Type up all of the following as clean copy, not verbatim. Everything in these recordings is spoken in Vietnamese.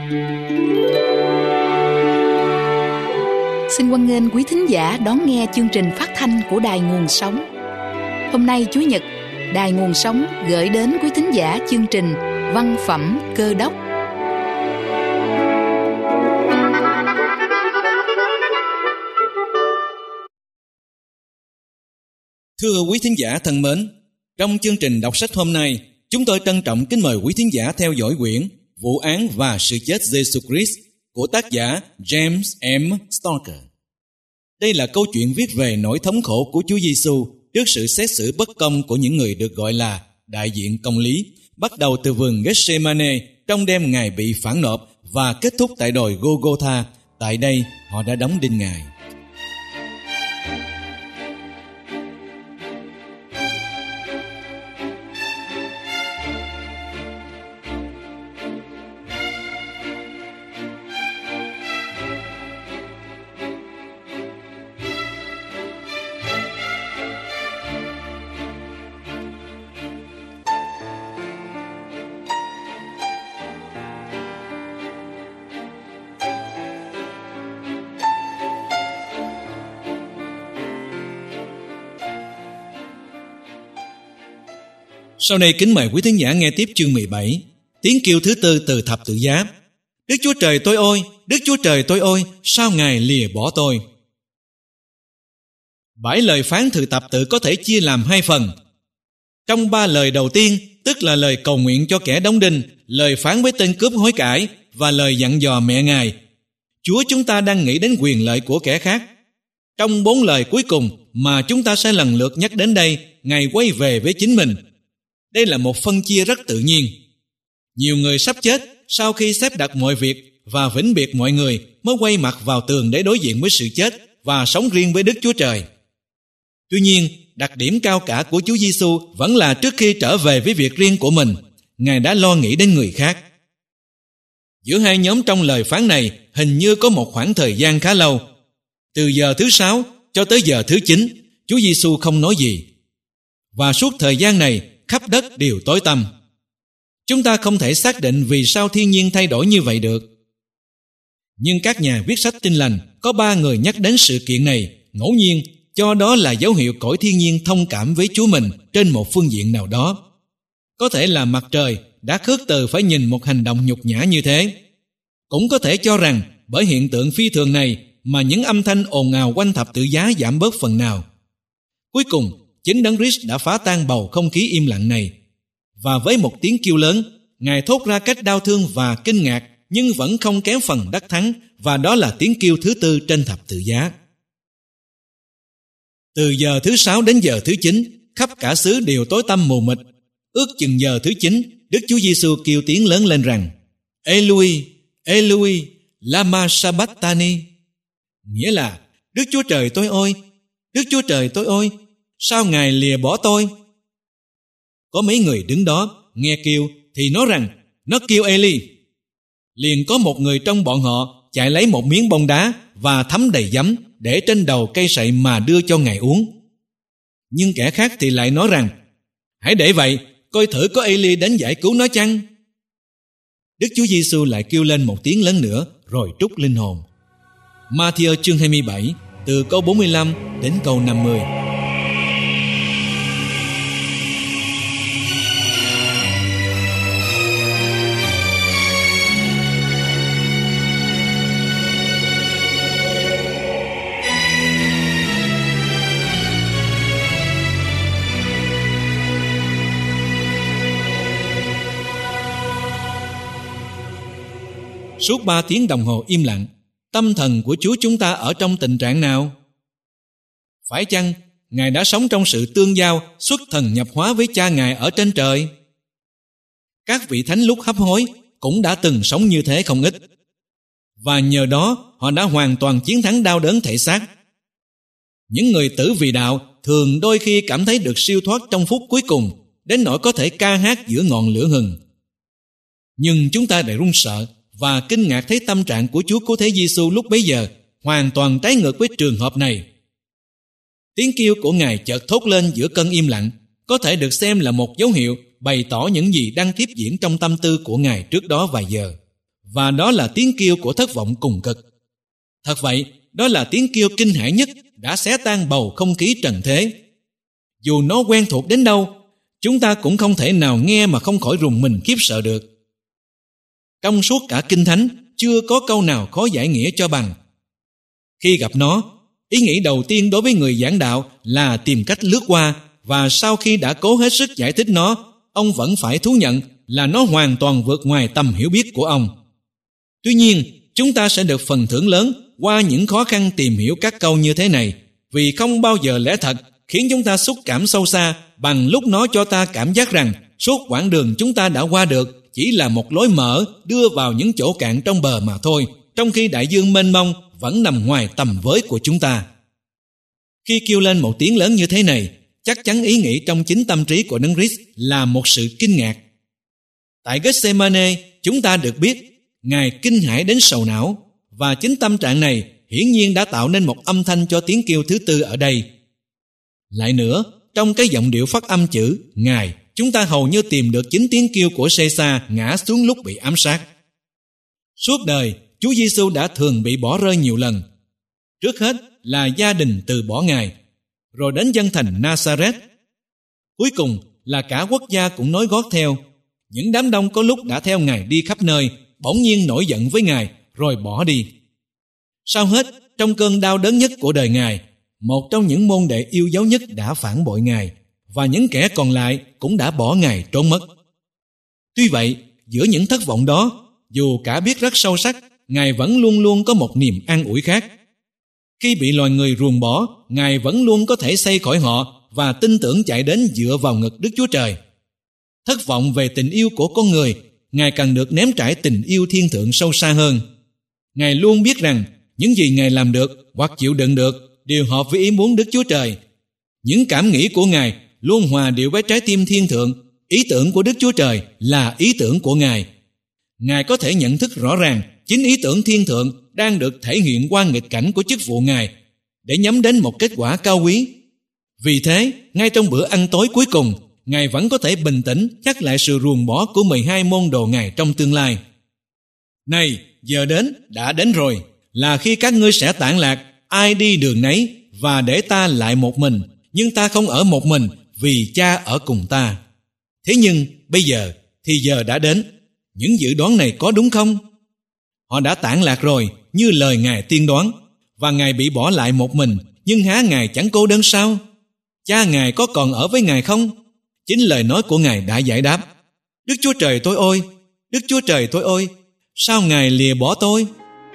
Xin hoan nghênh quý thính giả đón nghe chương trình phát thanh của Đài Nguồn Sống. Hôm nay Chủ nhật, Đài Nguồn Sống gửi đến quý thính giả chương trình Văn phẩm Cơ đốc. Thưa quý thính giả thân mến, trong chương trình đọc sách hôm nay, chúng tôi trân trọng kính mời quý thính giả theo dõi quyển Vụ án và sự chết Giêsu Christ của tác giả James M. Stoker. Đây là câu chuyện viết về nỗi thống khổ của Chúa Giêsu trước sự xét xử bất công của những người được gọi là đại diện công lý, bắt đầu từ vườn Gethsemane trong đêm Ngài bị phản nộp và kết thúc tại đồi Golgotha. Tại đây, họ đã đóng đinh Ngài. Sau đây kính mời quý thính giả nghe tiếp chương 17, tiếng kêu thứ tư từ thập tự giá. Đức Chúa Trời tôi ơi, Đức Chúa Trời tôi ơi, sao Ngài lìa bỏ tôi? 7 lời phán từ thập tự có thể chia làm 2 phần. Trong 3 lời đầu tiên, tức là lời cầu nguyện cho kẻ đóng đinh, lời phán với tên cướp hối cải và lời dặn dò mẹ Ngài, Chúa chúng ta đang nghĩ đến quyền lợi của kẻ khác. Trong 4 lời cuối cùng mà chúng ta sẽ lần lượt nhắc đến đây, Ngài quay về với chính mình. Đây là một phân chia rất tự nhiên. Nhiều người sắp chết sau khi xếp đặt mọi việc và vĩnh biệt mọi người mới quay mặt vào tường để đối diện với sự chết và sống riêng với Đức Chúa Trời. Tuy nhiên, đặc điểm cao cả của Chúa Giêsu vẫn là trước khi trở về với việc riêng của mình, Ngài đã lo nghĩ đến người khác. Giữa hai nhóm trong lời phán này hình như có một khoảng thời gian khá lâu. Từ giờ thứ 6 cho tới giờ thứ 9, Chúa Giêsu không nói gì. Và suốt thời gian này, khắp đất đều tối tăm. Chúng ta không thể xác định vì sao thiên nhiên thay đổi như vậy được. Nhưng các nhà viết sách Tin Lành có 3 người nhắc đến sự kiện này ngẫu nhiên, cho đó là dấu hiệu cõi thiên nhiên thông cảm với Chúa mình trên một phương diện nào đó. Có thể là mặt trời đã khước từ phải nhìn một hành động nhục nhã như thế. Cũng có thể cho rằng bởi hiện tượng phi thường này mà những âm thanh ồn ào quanh thập tự giá giảm bớt phần nào. Cuối cùng, chính Đấng Christ đã phá tan bầu không khí im lặng này, và với một tiếng kêu lớn, Ngài thốt ra cách đau thương và kinh ngạc, nhưng vẫn không kém phần đắc thắng, và đó là tiếng kêu thứ tư trên thập tự giá. Từ giờ thứ 6 đến giờ thứ 9, khắp cả xứ đều tối tăm mù mịt. Ước chừng giờ thứ 9, Đức Chúa Giêsu kêu tiếng lớn lên rằng: Eloi, Eloi, lama sabachthani, nghĩa là: Đức Chúa Trời tôi ơi, Đức Chúa Trời tôi ơi, sao Ngài lìa bỏ tôi? Có mấy người đứng đó nghe kêu thì nói rằng nó kêu Eli. Liền có một người trong bọn họ chạy lấy một miếng bông đá và thấm đầy giấm để trên đầu cây sậy mà đưa cho Ngài uống. Nhưng kẻ khác thì lại nói rằng: hãy để vậy, coi thử có Eli đến giải cứu nó chăng? Đức Chúa Giêsu lại kêu lên một tiếng lớn nữa rồi trút linh hồn. Ma-thi-ơ chương 27 từ câu 45 đến câu 50. Suốt 3 tiếng đồng hồ im lặng, tâm thần của Chúa chúng ta ở trong tình trạng nào? Phải chăng Ngài đã sống trong sự tương giao, xuất thần nhập hóa với Cha Ngài ở trên trời? Các vị thánh lúc hấp hối cũng đã từng sống như thế không ít, và nhờ đó họ đã hoàn toàn chiến thắng đau đớn thể xác. Những người tử vì đạo thường đôi khi cảm thấy được siêu thoát trong phút cuối cùng, đến nỗi có thể ca hát giữa ngọn lửa hừng. Nhưng chúng ta lại run sợ và kinh ngạc thấy tâm trạng của Chúa Cứu Thế Giêsu lúc bấy giờ hoàn toàn trái ngược với trường hợp này. Tiếng kêu của Ngài chợt thốt lên giữa cơn im lặng, có thể được xem là một dấu hiệu bày tỏ những gì đang tiếp diễn trong tâm tư của Ngài trước đó vài giờ. và đó là tiếng kêu của thất vọng cùng cực. Thật vậy, đó là tiếng kêu kinh hãi nhất đã xé tan bầu không khí trần thế. Dù nó quen thuộc đến đâu, chúng ta cũng không thể nào nghe mà không khỏi rùng mình khiếp sợ được. Trong suốt cả Kinh Thánh, chưa có câu nào khó giải nghĩa cho bằng. Khi gặp nó, ý nghĩ đầu tiên đối với người giảng đạo là tìm cách lướt qua, và sau khi đã cố hết sức giải thích nó, ông vẫn phải thú nhận là nó hoàn toàn vượt ngoài tầm hiểu biết của ông. Tuy nhiên, chúng ta sẽ được phần thưởng lớn qua những khó khăn tìm hiểu các câu như thế này, vì không bao giờ lẽ thật khiến chúng ta xúc cảm sâu xa bằng lúc nó cho ta cảm giác rằng suốt quãng đường chúng ta đã qua được chỉ là một lối mở đưa vào những chỗ cạn trong bờ mà thôi, trong khi đại dương mênh mông vẫn nằm ngoài tầm với của chúng ta. Khi kêu lên một tiếng lớn như thế này, chắc chắn ý nghĩ trong chính tâm trí của Đấng Christ là một sự kinh ngạc. Tại Gethsemane, chúng ta được biết Ngài kinh hãi đến sầu não, và chính tâm trạng này hiển nhiên đã tạo nên một âm thanh cho tiếng kêu thứ tư ở đây. Lại nữa, trong cái giọng điệu phát âm chữ Ngài, chúng ta hầu như tìm được chính tiếng kêu của Caesar ngã xuống lúc bị ám sát. Suốt đời, Chúa Giêsu đã thường bị bỏ rơi nhiều lần. Trước hết là gia đình từ bỏ Ngài, rồi đến dân thành Nazareth. Cuối cùng là cả quốc gia cũng nối gót theo. Những đám đông có lúc đã theo Ngài đi khắp nơi, bỗng nhiên nổi giận với Ngài, rồi bỏ đi. Sau hết, trong cơn đau đớn nhất của đời Ngài, một trong những môn đệ yêu dấu nhất đã phản bội Ngài, và những kẻ còn lại cũng đã bỏ Ngài trốn mất. Tuy vậy, giữa những thất vọng đó, dù cả biết rất sâu sắc, Ngài vẫn luôn luôn có một niềm an ủi khác. Khi bị loài người ruồng bỏ, Ngài vẫn luôn có thể xây khỏi họ và tin tưởng chạy đến dựa vào ngực Đức Chúa Trời. Thất vọng về tình yêu của con người, Ngài cần được nếm trải tình yêu thiên thượng sâu xa hơn. Ngài luôn biết rằng những gì Ngài làm được hoặc chịu đựng được đều hợp với ý muốn Đức Chúa Trời. Những cảm nghĩ của Ngài luôn hòa điệu với trái tim thiên thượng. Ý tưởng của Đức Chúa Trời là ý tưởng của Ngài. Ngài có thể nhận thức rõ ràng chính ý tưởng thiên thượng đang được thể hiện qua nghịch cảnh của chức vụ Ngài để nhắm đến một kết quả cao quý. Vì thế, ngay trong bữa ăn tối cuối cùng, Ngài vẫn có thể bình tĩnh nhắc lại sự ruồng bỏ của 12 môn đồ Ngài trong tương lai. Này, giờ đã đến rồi, là khi các ngươi sẽ tản lạc, ai đi đường nấy, và để ta lại một mình, nhưng ta không ở một mình, vì Cha ở cùng ta. Thế nhưng, bây giờ, thì giờ đã đến. Những dự đoán này có đúng không? Họ đã tản lạc rồi, như lời Ngài tiên đoán, và Ngài bị bỏ lại một mình, nhưng há Ngài chẳng cô đơn sao? Cha Ngài có còn ở với Ngài không? Chính lời nói của Ngài đã giải đáp. Đức Chúa Trời tôi ơi! Đức Chúa Trời tôi ơi! Sao Ngài lìa bỏ tôi?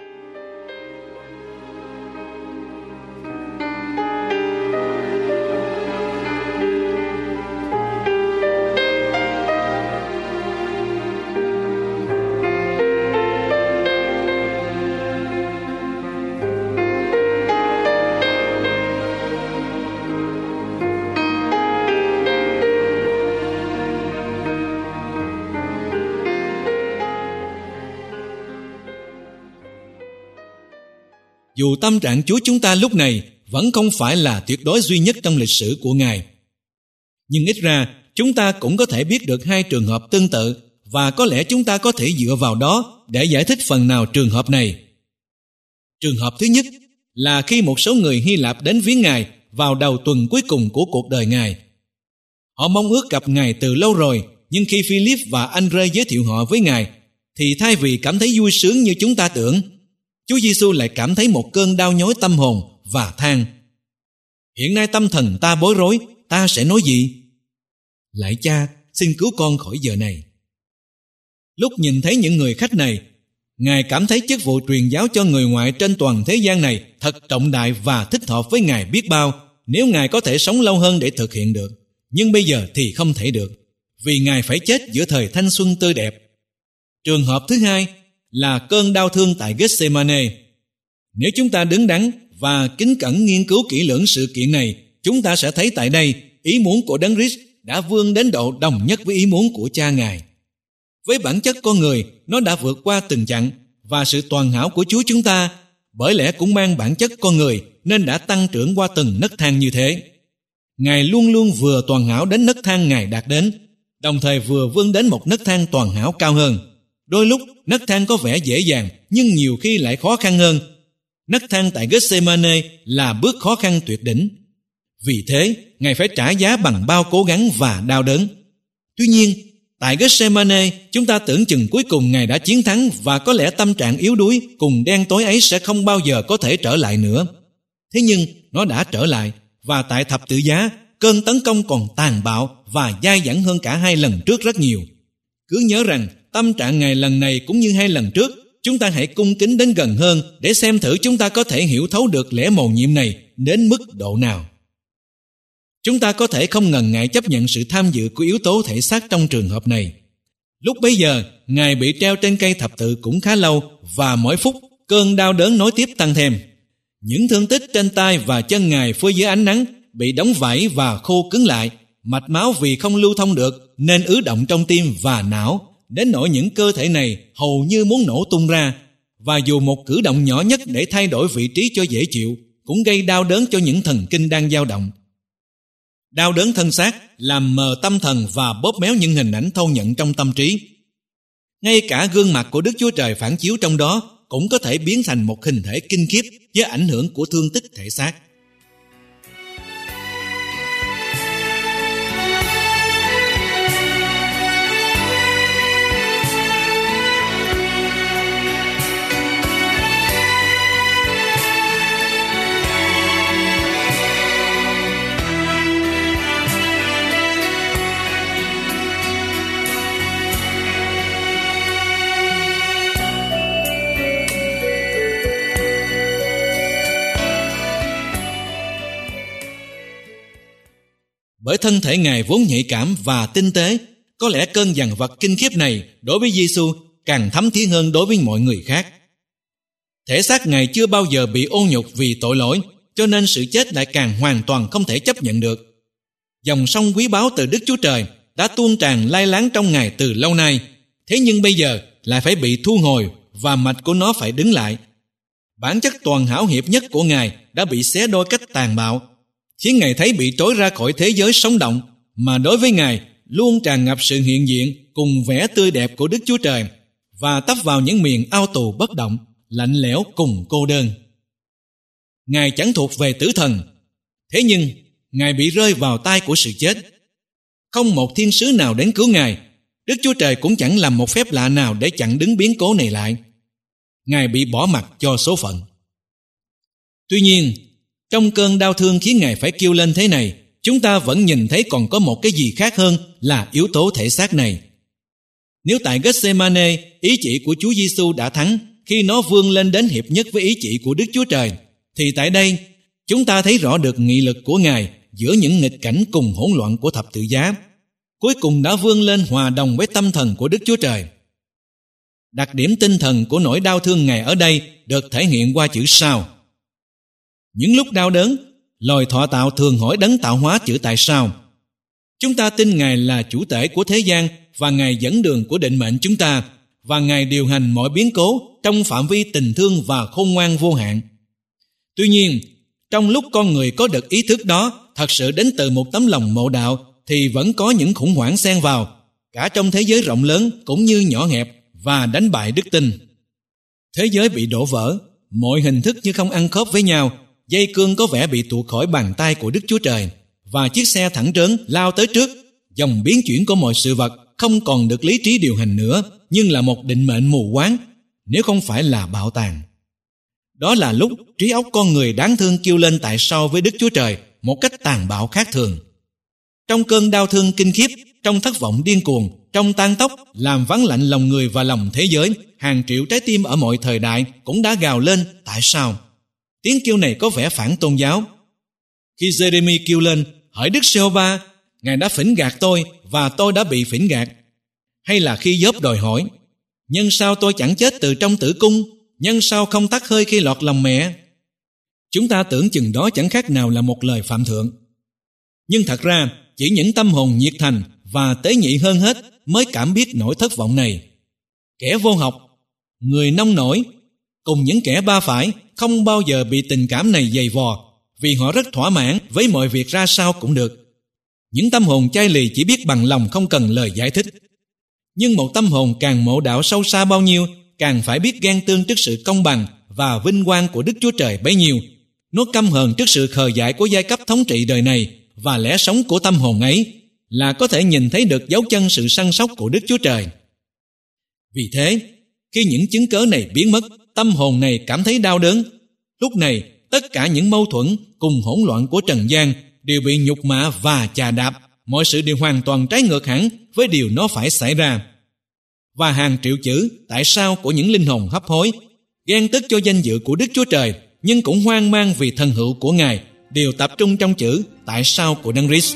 Dù tâm trạng Chúa chúng ta lúc này vẫn không phải là tuyệt đối duy nhất trong lịch sử của Ngài, nhưng ít ra chúng ta cũng có thể biết được hai trường hợp tương tự, và có lẽ chúng ta có thể dựa vào đó để giải thích phần nào trường hợp này. Trường hợp thứ nhất là khi một số người Hy Lạp đến viếng Ngài vào đầu tuần cuối cùng của cuộc đời Ngài. Họ mong ước gặp Ngài từ lâu rồi, nhưng khi Philip và Andre giới thiệu họ với Ngài, thì thay vì cảm thấy vui sướng như chúng ta tưởng, Chúa Giêsu lại cảm thấy một cơn đau nhói tâm hồn và than: Hiện nay tâm thần ta bối rối, ta sẽ nói gì? Lạy Cha, xin cứu con khỏi giờ này. Lúc nhìn thấy những người khách này, Ngài cảm thấy chức vụ truyền giáo cho người ngoại trên toàn thế gian này thật trọng đại và thích hợp với Ngài biết bao nếu Ngài có thể sống lâu hơn để thực hiện được. Nhưng bây giờ thì không thể được, vì Ngài phải chết giữa thời thanh xuân tươi đẹp. Trường hợp thứ hai là cơn đau thương tại Gethsemane. Nếu chúng ta đứng đắn và kính cẩn nghiên cứu kỹ lưỡng sự kiện này, chúng ta sẽ thấy tại đây ý muốn của Đấng Christ đã vươn đến độ đồng nhất với ý muốn của Cha Ngài. Với bản chất con người, nó đã vượt qua từng chặng, và sự toàn hảo của Chúa chúng ta bởi lẽ cũng mang bản chất con người nên đã tăng trưởng qua từng nấc thang như thế. Ngài luôn luôn vừa toàn hảo đến nấc thang Ngài đạt đến, đồng thời vừa vươn đến một nấc thang toàn hảo cao hơn. Đôi lúc nấc thang có vẻ dễ dàng, nhưng nhiều khi lại khó khăn hơn. Nấc thang tại Gethsemane là bước khó khăn tuyệt đỉnh. Vì thế, Ngài phải trả giá bằng bao cố gắng và đau đớn. Tuy nhiên, tại Gethsemane, chúng ta tưởng chừng cuối cùng Ngài đã chiến thắng và có lẽ tâm trạng yếu đuối cùng đen tối ấy sẽ không bao giờ có thể trở lại nữa. Thế nhưng, nó đã trở lại, và tại thập tự giá, cơn tấn công còn tàn bạo và dai dẳng hơn cả hai lần trước rất nhiều. Cứ nhớ rằng, tâm trạng Ngài lần này cũng như hai lần trước, chúng ta hãy cung kính đến gần hơn để xem thử chúng ta có thể hiểu thấu được lẽ mầu nhiệm này đến mức độ nào. Chúng ta có thể không ngần ngại chấp nhận sự tham dự của yếu tố thể xác trong trường hợp này. Lúc bấy giờ, Ngài bị treo trên cây thập tự cũng khá lâu và mỗi phút cơn đau đớn nối tiếp tăng thêm. Những thương tích trên tay và chân Ngài phơi dưới ánh nắng bị đóng vảy và khô cứng lại. Mạch máu vì không lưu thông được nên ứ động trong tim và não, đến nỗi những cơ thể này hầu như muốn nổ tung ra. Và dù một cử động nhỏ nhất để thay đổi vị trí cho dễ chịu cũng gây đau đớn cho những thần kinh đang dao động. Đau đớn thân xác làm mờ tâm thần và bóp méo những hình ảnh thâu nhận trong tâm trí. Ngay cả gương mặt của Đức Chúa Trời phản chiếu trong đó cũng có thể biến thành một hình thể kinh khiếp với ảnh hưởng của thương tích thể xác. Bởi thân thể Ngài vốn nhạy cảm và tinh tế, có lẽ cơn dằn vặt kinh khiếp này đối với Giêsu càng thấm thía hơn đối với mọi người khác. Thể xác Ngài chưa bao giờ bị ô nhục vì tội lỗi, cho nên sự chết lại càng hoàn toàn không thể chấp nhận được. Dòng sông quý báu từ Đức Chúa Trời đã tuôn tràn lai láng trong Ngài từ lâu nay, thế nhưng bây giờ lại phải bị thu hồi và mạch của nó phải đứng lại. Bản chất toàn hảo hiệp nhất của Ngài đã bị xé đôi cách tàn bạo, khiến Ngài thấy bị trối ra khỏi thế giới sống động, mà đối với Ngài luôn tràn ngập sự hiện diện cùng vẻ tươi đẹp của Đức Chúa Trời và tấp vào những miền ao tù bất động, lạnh lẽo cùng cô đơn. Ngài chẳng thuộc về tử thần, thế nhưng Ngài bị rơi vào tay của sự chết. Không một thiên sứ nào đến cứu Ngài, Đức Chúa Trời cũng chẳng làm một phép lạ nào để chặn đứng biến cố này lại. Ngài bị bỏ mặc cho số phận. Tuy nhiên, trong cơn đau thương khiến Ngài phải kêu lên thế này, chúng ta vẫn nhìn thấy còn có một cái gì khác hơn là yếu tố thể xác này. Nếu tại Gethsemane, ý chỉ của Chúa Giêsu đã thắng khi nó vươn lên đến hiệp nhất với ý chỉ của Đức Chúa Trời, thì tại đây, chúng ta thấy rõ được nghị lực của Ngài giữa những nghịch cảnh cùng hỗn loạn của thập tự giá, cuối cùng đã vươn lên hòa đồng với tâm thần của Đức Chúa Trời. Đặc điểm tinh thần của nỗi đau thương Ngài ở đây được thể hiện qua chữ sao. Những lúc đau đớn, loài thọ tạo thường hỏi đấng tạo hóa chữ tại sao. Chúng ta tin Ngài là chủ tể của thế gian và Ngài dẫn đường của định mệnh chúng ta, và Ngài điều hành mọi biến cố trong phạm vi tình thương và khôn ngoan vô hạn. Tuy nhiên, trong lúc con người có được ý thức đó thật sự đến từ một tấm lòng mộ đạo, thì vẫn có những khủng hoảng xen vào, cả trong thế giới rộng lớn cũng như nhỏ hẹp, và đánh bại đức tin. Thế giới bị đổ vỡ, mọi hình thức như không ăn khớp với nhau, dây cương có vẻ bị tuột khỏi bàn tay của Đức Chúa Trời, và chiếc xe thẳng trớn lao tới trước. Dòng biến chuyển của mọi sự vật không còn được lý trí điều hành nữa, nhưng là một định mệnh mù quáng, nếu không phải là bạo tàn. Đó là lúc trí óc con người đáng thương kêu lên tại sao với Đức Chúa Trời một cách tàn bạo khác thường. Trong cơn đau thương kinh khiếp, trong thất vọng điên cuồng, trong tang tóc làm vắng lạnh lòng người và lòng thế giới, hàng triệu trái tim ở mọi thời đại cũng đã gào lên tại sao. Tiếng kêu này có vẻ phản tôn giáo. Khi Jeremy kêu lên, hỡi Đức Giê-hô-va, Ngài đã phỉnh gạt tôi và tôi đã bị phỉnh gạt. Hay là khi Gióp đòi hỏi, nhân sao tôi chẳng chết từ trong tử cung, nhân sao không tắt hơi khi lọt lòng mẹ. Chúng ta tưởng chừng đó chẳng khác nào là một lời phạm thượng. Nhưng thật ra, chỉ những tâm hồn nhiệt thành và tế nhị hơn hết mới cảm biết nỗi thất vọng này. Kẻ vô học, người nông nổi, cùng những kẻ ba phải không bao giờ bị tình cảm này dày vò, vì họ rất thỏa mãn với mọi việc ra sao cũng được. Những tâm hồn chai lì chỉ biết bằng lòng không cần lời giải thích. Nhưng một tâm hồn càng mộ đạo sâu xa bao nhiêu, càng phải biết ghen tương trước sự công bằng và vinh quang của Đức Chúa Trời bấy nhiêu. Nó căm hờn trước sự khờ dại của giai cấp thống trị đời này, và lẽ sống của tâm hồn ấy là có thể nhìn thấy được dấu chân sự săn sóc của Đức Chúa Trời. Vì thế, khi những chứng cớ này biến mất, tâm hồn này cảm thấy đau đớn. Lúc này, tất cả những mâu thuẫn cùng hỗn loạn của trần gian đều bị nhục mạ và chà đạp. Mọi sự đều hoàn toàn trái ngược hẳn với điều nó phải xảy ra. Và hàng triệu chữ tại sao của những linh hồn hấp hối, ghen tức cho danh dự của Đức Chúa Trời, nhưng cũng hoang mang vì thần hữu của Ngài, đều tập trung trong chữ tại sao của Đấng Christ.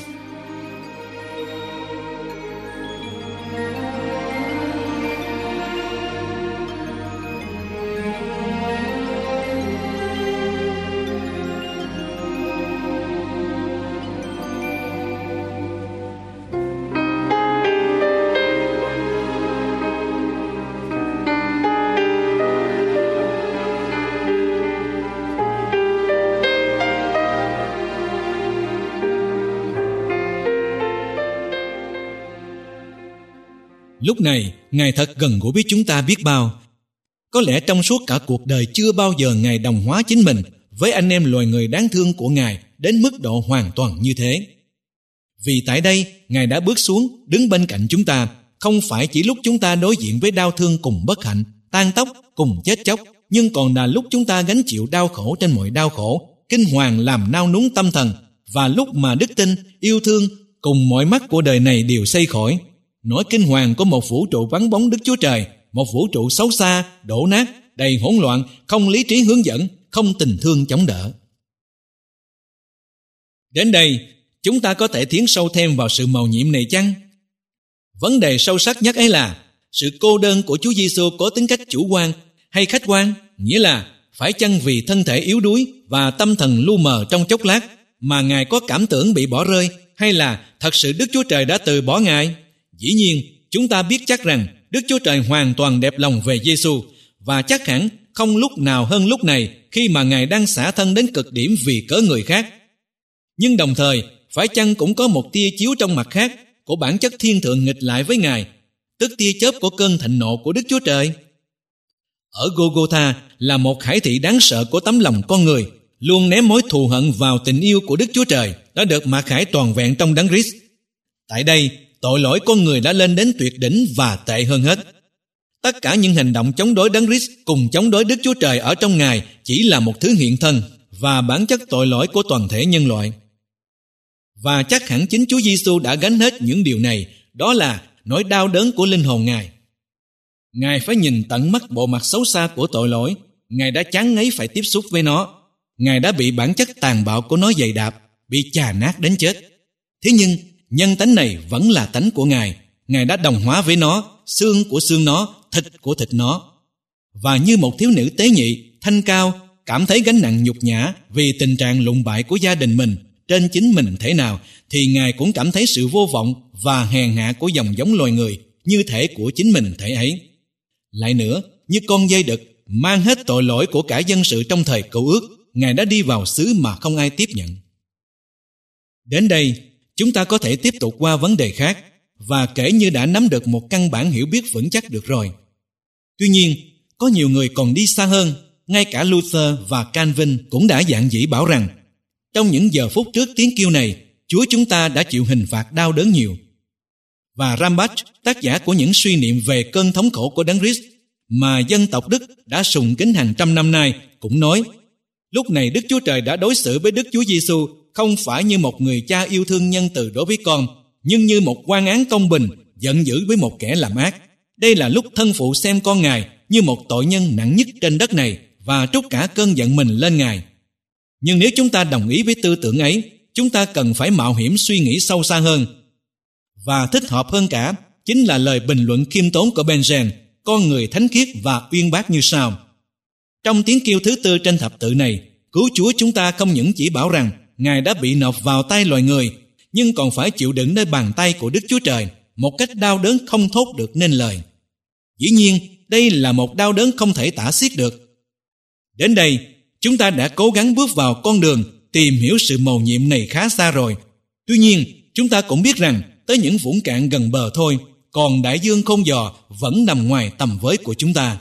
Lúc này, Ngài thật gần gũi với chúng ta biết bao. Có lẽ trong suốt cả cuộc đời chưa bao giờ Ngài đồng hóa chính mình với anh em loài người đáng thương của Ngài đến mức độ hoàn toàn như thế. Vì tại đây, Ngài đã bước xuống, đứng bên cạnh chúng ta, không phải chỉ lúc chúng ta đối diện với đau thương cùng bất hạnh, tan tóc cùng chết chóc, nhưng còn là lúc chúng ta gánh chịu đau khổ trên mọi đau khổ, kinh hoàng làm nao núng tâm thần, và lúc mà đức tin, yêu thương cùng mọi mắt của đời này đều xây khỏi. Nỗi kinh hoàng của một vũ trụ vắng bóng Đức Chúa Trời, một vũ trụ xấu xa, đổ nát, đầy hỗn loạn, không lý trí hướng dẫn, không tình thương chống đỡ. Đến đây, chúng ta có thể tiến sâu thêm vào sự mầu nhiệm này chăng? Vấn đề sâu sắc nhất ấy là sự cô đơn của Chúa Giêsu có tính cách chủ quan hay khách quan, nghĩa là phải chăng vì thân thể yếu đuối và tâm thần lu mờ trong chốc lát mà Ngài có cảm tưởng bị bỏ rơi, hay là thật sự Đức Chúa Trời đã từ bỏ Ngài? Dĩ nhiên, chúng ta biết chắc rằng Đức Chúa Trời hoàn toàn đẹp lòng về Giêsu, và chắc hẳn không lúc nào hơn lúc này khi mà Ngài đang xả thân đến cực điểm vì cớ người khác. Nhưng đồng thời, phải chăng cũng có một tia chiếu trong mặt khác của bản chất thiên thượng nghịch lại với Ngài, tức tia chớp của cơn thịnh nộ của Đức Chúa Trời? Ở Golgotha là một khải thị đáng sợ của tấm lòng con người, luôn ném mối thù hận vào tình yêu của Đức Chúa Trời đã được mặc khải toàn vẹn trong Đấng Christ. Tại đây, tội lỗi con người đã lên đến tuyệt đỉnh và tệ hơn hết. Tất cả những hành động chống đối Đấng Christ cùng chống đối Đức Chúa Trời ở trong Ngài chỉ là một thứ hiện thân và bản chất tội lỗi của toàn thể nhân loại. Và chắc hẳn chính Chúa Giêsu đã gánh hết những điều này, đó là nỗi đau đớn của linh hồn Ngài. Ngài phải nhìn tận mắt bộ mặt xấu xa của tội lỗi, Ngài đã chán ngấy phải tiếp xúc với nó, Ngài đã bị bản chất tàn bạo của nó giày đạp, bị chà nát đến chết. Thế nhưng, nhân tánh này vẫn là tánh của Ngài, Ngài đã đồng hóa với nó, xương của xương nó, thịt của thịt nó. Và như một thiếu nữ tế nhị, thanh cao, cảm thấy gánh nặng nhục nhã vì tình trạng lụng bại của gia đình mình trên chính mình thế nào, thì Ngài cũng cảm thấy sự vô vọng và hèn hạ của dòng giống loài người như thể của chính mình thể ấy. Lại nữa, như con dây đực mang hết tội lỗi của cả dân sự trong thời Cựu Ước, Ngài đã đi vào xứ mà không ai tiếp nhận. Đến đây, chúng ta có thể tiếp tục qua vấn đề khác, và kể như đã nắm được một căn bản hiểu biết vững chắc được rồi. Tuy nhiên, có nhiều người còn đi xa hơn. Ngay cả Luther và Calvin cũng đã dạn dĩ bảo rằng trong những giờ phút trước tiếng kêu này, Chúa chúng ta đã chịu hình phạt đau đớn nhiều. Và Rambach, tác giả của những suy niệm về cơn thống khổ của Đấng Christ mà dân tộc Đức đã sùng kính hàng trăm năm nay, cũng nói lúc này Đức Chúa Trời đã đối xử với Đức Chúa Giêsu không phải như một người cha yêu thương nhân từ đối với con, nhưng như một quan án công bình, giận dữ với một kẻ làm ác. Đây là lúc thân phụ xem con Ngài như một tội nhân nặng nhất trên đất này và trút cả cơn giận mình lên Ngài. Nhưng nếu chúng ta đồng ý với tư tưởng ấy, chúng ta cần phải mạo hiểm suy nghĩ sâu xa hơn. Và thích hợp hơn cả chính là lời bình luận khiêm tốn của Benjen, con người thánh khiết và uyên bác như sau. Trong tiếng kêu thứ tư trên thập tự này, cứu Chúa chúng ta không những chỉ bảo rằng Ngài đã bị nộp vào tay loài người, nhưng còn phải chịu đựng nơi bàn tay của Đức Chúa Trời một cách đau đớn không thốt được nên lời. Dĩ nhiên, đây là một đau đớn không thể tả xiết được. Đến đây, chúng ta đã cố gắng bước vào con đường tìm hiểu sự mầu nhiệm này khá xa rồi. Tuy nhiên, chúng ta cũng biết rằng tới những vũng cạn gần bờ thôi, còn đại dương không dò vẫn nằm ngoài tầm với của chúng ta.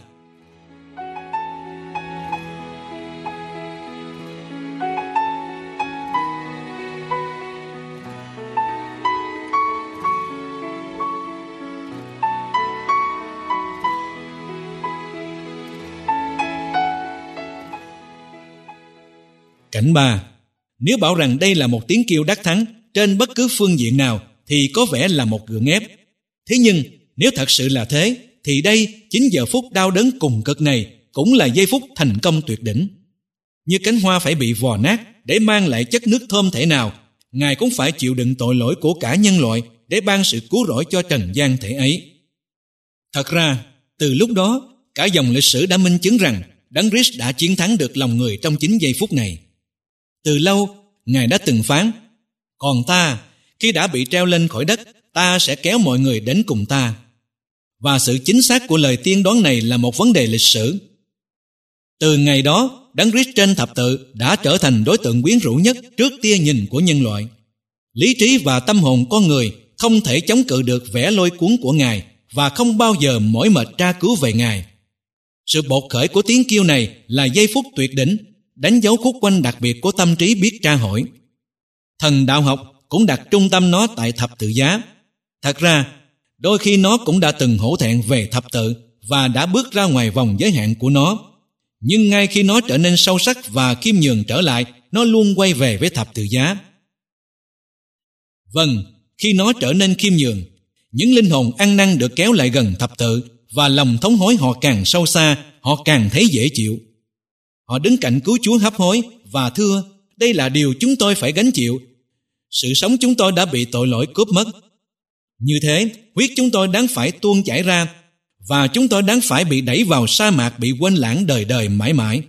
Cảnh 3. Nếu bảo rằng đây là một tiếng kêu đắc thắng trên bất cứ phương diện nào thì có vẻ là một gượng ép. Thế nhưng nếu thật sự là thế thì đây chính giờ phút đau đớn cùng cực này cũng là giây phút thành công tuyệt đỉnh. Như cánh hoa phải bị vò nát để mang lại chất nước thơm thể nào, Ngài cũng phải chịu đựng tội lỗi của cả nhân loại để ban sự cứu rỗi cho trần gian thể ấy. Thật ra, từ lúc đó, cả dòng lịch sử đã minh chứng rằng Đấng Christ đã chiến thắng được lòng người trong chính giây phút này. Từ lâu, Ngài đã từng phán: còn ta, khi đã bị treo lên khỏi đất, ta sẽ kéo mọi người đến cùng ta. Và sự chính xác của lời tiên đoán này là một vấn đề lịch sử. Từ ngày đó, Đấng Christ trên thập tự đã trở thành đối tượng quyến rũ nhất trước tia nhìn của nhân loại. Lý trí và tâm hồn con người không thể chống cự được vẻ lôi cuốn của Ngài và không bao giờ mỏi mệt tra cứu về Ngài. Sự bột khởi của tiếng kêu này là giây phút tuyệt đỉnh, đánh dấu khúc quanh đặc biệt của tâm trí biết tra hỏi. Thần đạo học cũng đặt trung tâm nó tại thập tự giá. Thật ra, đôi khi nó cũng đã từng hổ thẹn về thập tự và đã bước ra ngoài vòng giới hạn của nó. Nhưng ngay khi nó trở nên sâu sắc và khiêm nhường trở lại, nó luôn quay về với thập tự giá. Vâng, khi nó trở nên khiêm nhường, những linh hồn ăn năn được kéo lại gần thập tự và lòng thống hối họ càng sâu xa, họ càng thấy dễ chịu. Họ đứng cạnh cứu Chúa hấp hối và thưa: đây là điều chúng tôi phải gánh chịu. Sự sống chúng tôi đã bị tội lỗi cướp mất. Như thế, huyết chúng tôi đáng phải tuôn chảy ra và chúng tôi đáng phải bị đẩy vào sa mạc bị quên lãng đời đời mãi mãi.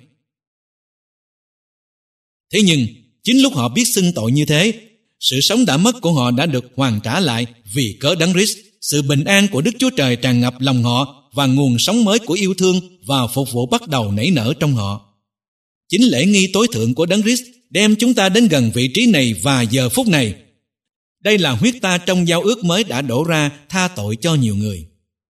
Thế nhưng, chính lúc họ biết xưng tội như thế, sự sống đã mất của họ đã được hoàn trả lại vì cớ Đấng Christ. Sự bình an của Đức Chúa Trời tràn ngập lòng họ và nguồn sống mới của yêu thương và phục vụ bắt đầu nảy nở trong họ. Chính lễ nghi tối thượng của Đấng Christ đem chúng ta đến gần vị trí này và giờ phút này. Đây là huyết ta trong giao ước mới đã đổ ra tha tội cho nhiều người.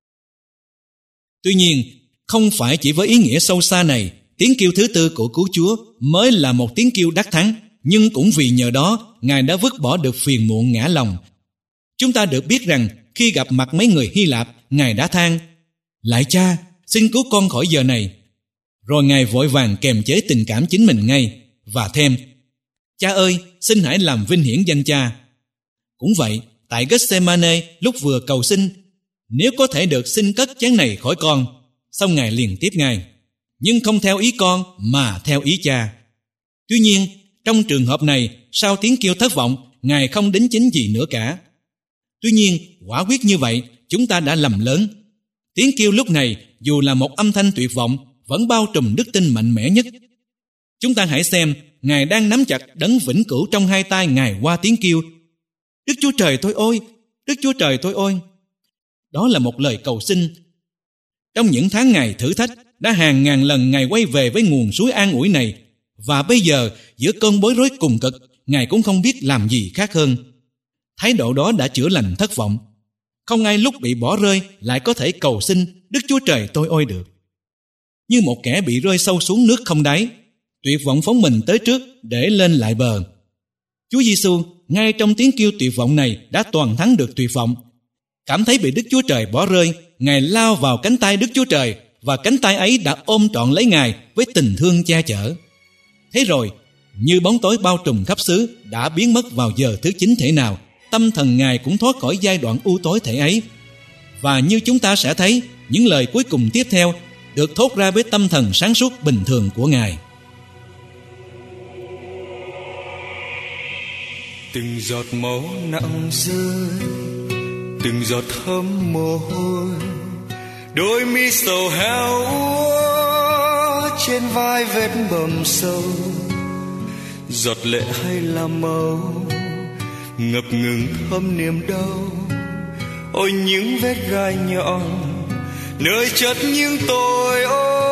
Tuy nhiên, không phải chỉ với ý nghĩa sâu xa này, tiếng kêu thứ tư của cứu Chúa mới là một tiếng kêu đắc thắng, nhưng cũng vì nhờ đó, Ngài đã vứt bỏ được phiền muộn ngã lòng. Chúng ta được biết rằng khi gặp mặt mấy người Hy Lạp, Ngài đã than: lạy Cha, xin cứu con khỏi giờ này. Rồi Ngài vội vàng kềm chế tình cảm chính mình ngay và thêm: Cha ơi, xin hãy làm vinh hiển danh Cha. Cũng vậy, tại Gethsemane lúc vừa cầu xin: nếu có thể được xin cất chén này khỏi con. Xong Ngài liền tiếp ngay: nhưng không theo ý con mà theo ý Cha. Tuy nhiên, trong trường hợp này, sau tiếng kêu thất vọng, Ngài không đính chính gì nữa cả. Tuy nhiên, quả quyết như vậy, chúng ta đã lầm lớn. Tiếng kêu lúc này, dù là một âm thanh tuyệt vọng, vẫn bao trùm đức tin mạnh mẽ nhất. Chúng ta hãy xem, Ngài đang nắm chặt đấng vĩnh cửu trong hai tay Ngài qua tiếng kêu: Đức Chúa Trời tôi ơi! Đức Chúa Trời tôi ơi! Đó là một lời cầu xin. Trong những tháng ngày thử thách, đã hàng ngàn lần Ngài quay về với nguồn suối an ủi này, và bây giờ, giữa cơn bối rối cùng cực, Ngài cũng không biết làm gì khác hơn. Thái độ đó đã chữa lành thất vọng. Không ai lúc bị bỏ rơi lại có thể cầu xin Đức Chúa Trời tôi ơi được. Như một kẻ bị rơi sâu xuống nước không đáy, tuyệt vọng phóng mình tới trước để lên lại bờ. Chúa Giêsu ngay trong tiếng kêu tuyệt vọng này đã toàn thắng được tuyệt vọng. Cảm thấy bị Đức Chúa Trời bỏ rơi, Ngài lao vào cánh tay Đức Chúa Trời, và cánh tay ấy đã ôm trọn lấy Ngài với tình thương che chở. Thế rồi, như bóng tối bao trùm khắp xứ đã biến mất vào giờ thứ 9 thể nào, tâm thần Ngài cũng thoát khỏi giai đoạn u tối thể ấy. Và như chúng ta sẽ thấy, những lời cuối cùng tiếp theo được thốt ra với tâm thần sáng suốt bình thường của Ngài. Từng giọt máu nặng rơi, từng giọt thấm mồ hôi, đôi mi sầu héo úa trên vai vết bầm sâu, giọt lệ hay là màu ngập ngừng thâm niềm đau. Ôi những vết gai nhọn nơi chất những tội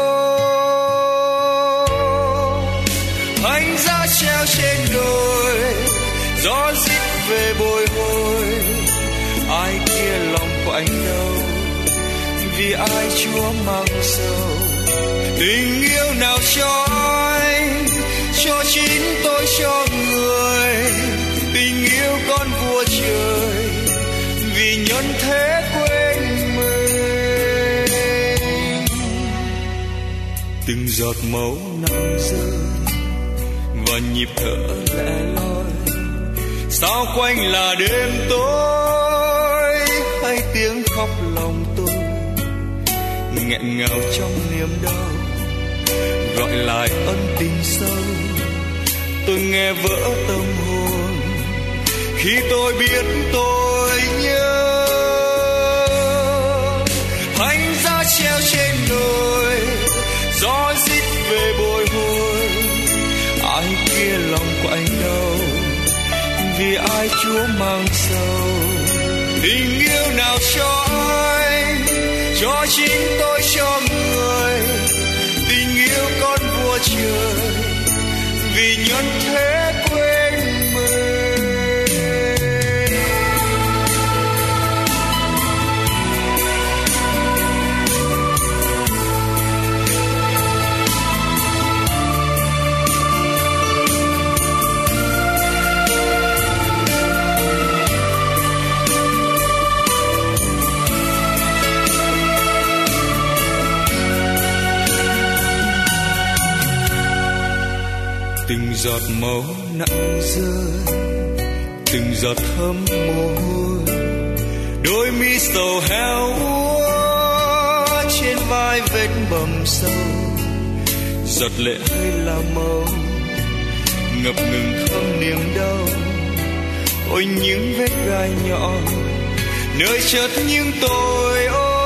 ô, anh ra treo trên đồi, gió rít về bồi hồi, ai kia lòng quạnh đâu, vì ai Chúa mang sầu. Tình yêu nào cho anh, cho chính tôi cho người, tình yêu con vua trời, vì nhân thế quên mình. Từng giọt máu nặng rơi và nhịp thở lẻ loi, sao quanh là đêm tối, hay tiếng khóc lòng tôi nghẹn ngào trong niềm đau, gọi lại ân tình sâu. Tôi nghe vỡ tâm hồn khi tôi biết tôi nhớ. Thánh giá treo trên đồi, gió rít về bồi hồi, ai kia lòng quạnh đau, vì ai Chúa mang sầu. Tình yêu nào cho anh, cho chính tôi cho người, tình yêu con vua trời, vì nhân thế quên mình. Từng giọt máu nặng rơi, từng giọt thấm mồ hôi, đôi mi sầu héo úa, trên vai vết bầm sâu, giọt lệ hay là màu ngập ngừng thấm niềm đau. Ôi những vết gai nhỏ nơi chợt những tội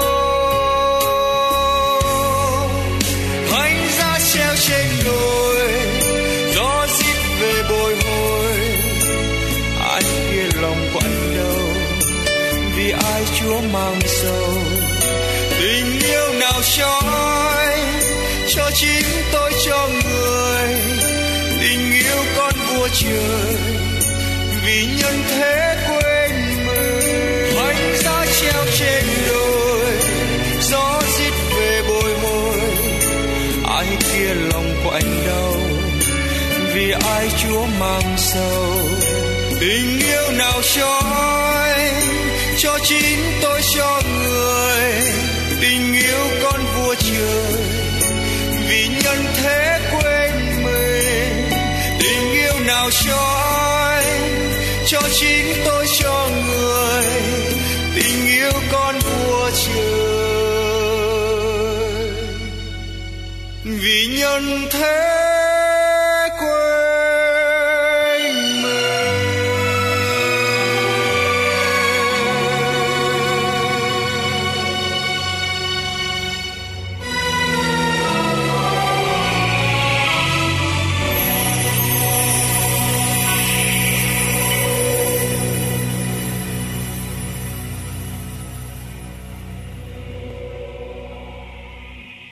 ô, thánh giá treo trên đồi, gió rít về bồi hồi, ai kia lòng quạnh đâu, vì ai Chúa mang sầu. Tình yêu nào cho anh, cho chính tôi cho người, tình yêu con vua trời, vì nhân thế quên mình. Thánh giá treo trên đồi, gió rít về bồi hồi, ai kia lòng quạnh đau, vì ai Chúa mang sầu. Tình yêu nào cho anh, cho chính tôi cho người, tình yêu con vua trời, vì nhân thế quên mình. Tình yêu nào cho anh, cho chính tôi cho người, tình yêu con vua trời, vì nhân thế